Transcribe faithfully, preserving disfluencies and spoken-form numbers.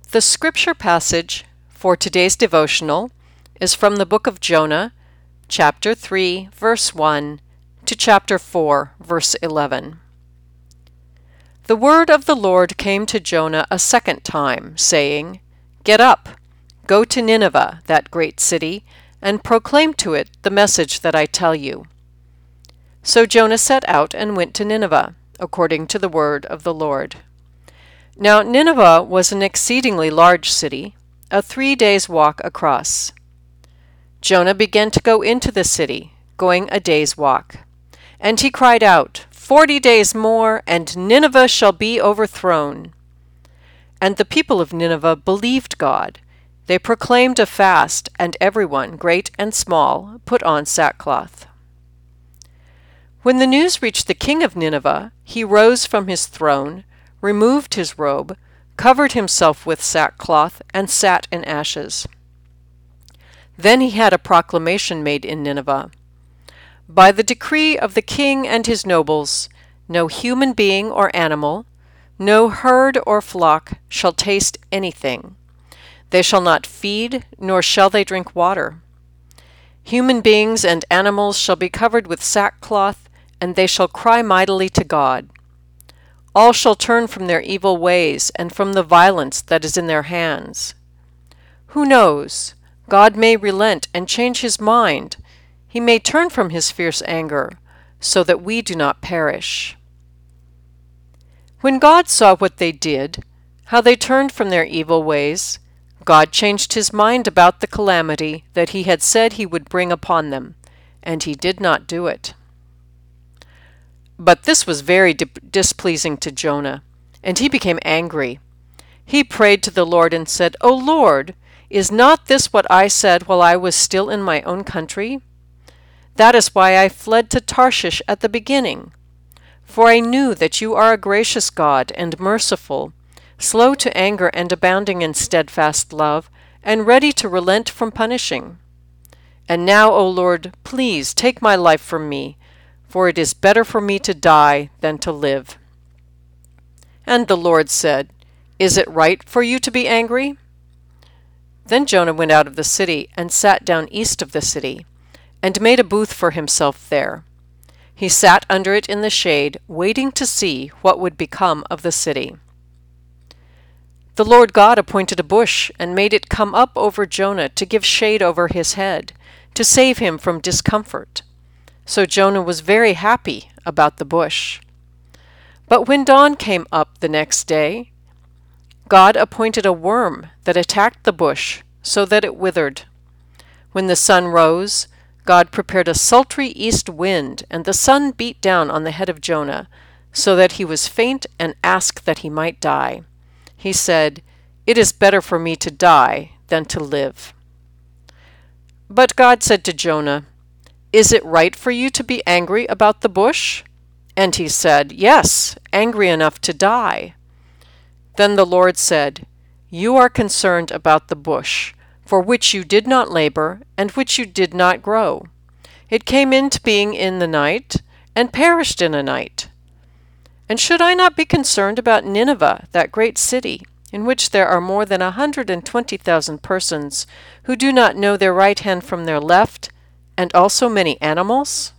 The scripture passage for today's devotional is from the book of Jonah, chapter three, verse one, to chapter four, verse eleven. The word of the Lord came to Jonah a second time, saying, "Get up, go to Nineveh, that great city, and proclaim to it the message that I tell you." So Jonah set out and went to Nineveh, according to the word of the Lord. Now Nineveh was an exceedingly large city, a three days' walk across. Jonah began to go into the city, going a day's walk. And he cried out, "Forty days more, and Nineveh shall be overthrown." And the people of Nineveh believed God. They proclaimed a fast, and everyone, great and small, put on sackcloth. When the news reached the king of Nineveh, he rose from his throne, removed his robe, covered himself with sackcloth, and sat in ashes. Then he had a proclamation made in Nineveh. By the decree of the king and his nobles, no human being or animal, no herd or flock shall taste anything. They shall not feed, nor shall they drink water. Human beings and animals shall be covered with sackcloth, and they shall cry mightily to God. All shall turn from their evil ways and from the violence that is in their hands. Who knows? God may relent and change his mind. He may turn from his fierce anger, so that we do not perish. When God saw what they did, how they turned from their evil ways, God changed his mind about the calamity that he had said he would bring upon them, and he did not do it. But this was very di- displeasing to Jonah, and he became angry. He prayed to the Lord and said, "O Lord, is not this what I said while I was still in my own country? That is why I fled to Tarshish at the beginning. For I knew that you are a gracious God and merciful, slow to anger and abounding in steadfast love, and ready to relent from punishing. And now, O Lord, please take my life from me, for it is better for me to die than to live." And the Lord said, "Is it right for you to be angry?" Then Jonah went out of the city and sat down east of the city, and made a booth for himself there. He sat under it in the shade, waiting to see what would become of the city. The Lord God appointed a bush and made it come up over Jonah to give shade over his head, to save him from discomfort. So Jonah was very happy about the bush. But when dawn came up the next day, God appointed a worm that attacked the bush so that it withered. When the sun rose, God prepared a sultry east wind, and the sun beat down on the head of Jonah, so that he was faint and asked that he might die. He said, "It is better for me to die than to live." But God said to Jonah, "Is it right for you to be angry about the bush?" And he said, "Yes, angry enough to die." Then the Lord said, "You are concerned about the bush, for which you did not labor, and which you did not grow. It came into being in the night, and perished in a night. And should I not be concerned about Nineveh, that great city, in which there are more than a hundred and twenty thousand persons, who do not know their right hand from their left, and also many animals?"